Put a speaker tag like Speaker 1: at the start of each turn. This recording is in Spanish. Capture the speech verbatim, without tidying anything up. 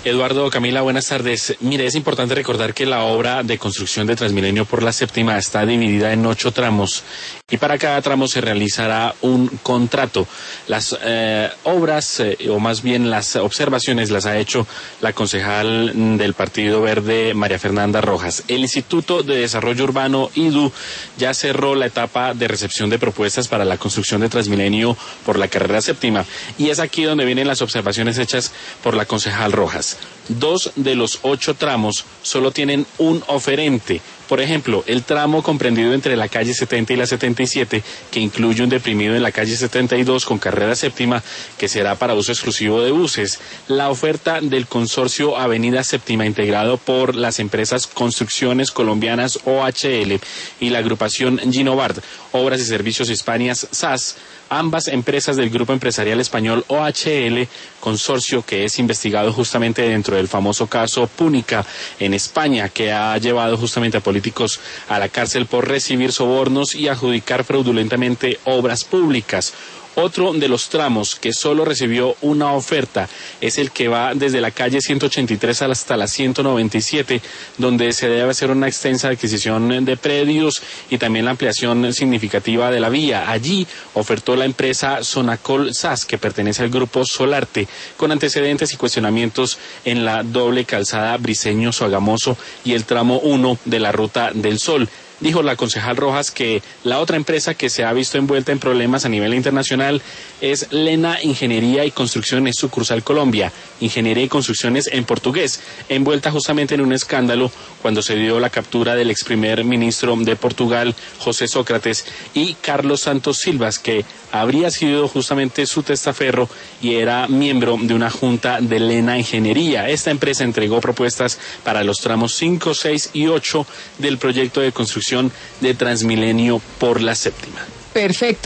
Speaker 1: Eduardo, Camila, buenas tardes. Mire, es importante recordar que la obra de construcción de Transmilenio por la Séptima está dividida en ocho tramos y para cada tramo se realizará un contrato. Las eh, obras, eh, o más bien las observaciones, las ha hecho la concejal del Partido Verde, María Fernanda Rojas. El Instituto de Desarrollo Urbano, I D U, ya cerró la etapa de recepción de propuestas para la construcción de Transmilenio por la carrera séptima y es aquí donde vienen las observaciones hechas por la concejal Rojas. Dos de los ocho tramos solo tienen un oferente. Por ejemplo, el tramo comprendido entre la calle setenta y la setenta y siete, que incluye un deprimido en la calle setenta y dos con carrera séptima, que será para uso exclusivo de buses. La oferta del consorcio Avenida Séptima, integrado por las empresas Construcciones Colombianas O H L y la agrupación Ginovart, Obras y Servicios Hispanias S A S, ambas empresas del grupo empresarial español O H L, consorcio que es investigado justamente dentro del famoso caso Púnica en España, que ha llevado justamente a políticos a la cárcel por recibir sobornos y adjudicar fraudulentamente obras públicas. Otro de los tramos que solo recibió una oferta es el que va desde la calle ciento ochenta y tres hasta la ciento noventa y siete, donde se debe hacer una extensa adquisición de predios y también la ampliación significativa de la vía. Allí ofertó la empresa Sonacol S A S, que pertenece al grupo Solarte, con antecedentes y cuestionamientos en la doble calzada Briceño-Sogamoso y el tramo uno de la Ruta del Sol. Dijo la concejal Rojas que la otra empresa que se ha visto envuelta en problemas a nivel internacional es Lena Ingeniería y Construcciones Sucursal Colombia, Ingeniería y Construcciones en portugués, envuelta justamente en un escándalo cuando se dio la captura del ex primer ministro de Portugal, José Sócrates, y Carlos Santos Silvas, que habría sido justamente su testaferro y era miembro de una junta de Lena Ingeniería. Esta empresa entregó propuestas para los tramos cinco, seis y ocho del proyecto de construcción de Transmilenio por la Séptima.
Speaker 2: Perfecto.